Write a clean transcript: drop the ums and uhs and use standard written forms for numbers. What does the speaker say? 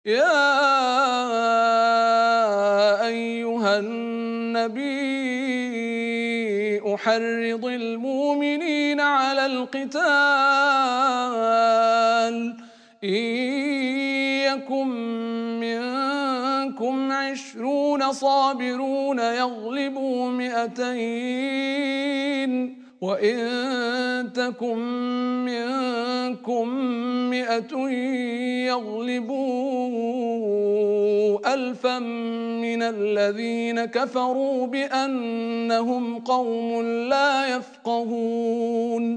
يا أيها النبي حرض المؤمنين على القتال إن يكن منكم 20 صابرون يغلبوا 200 وإن تكن منكم 100 يغلبوا 1000 من الذين كفروا بأنهم قوم لا يفقهون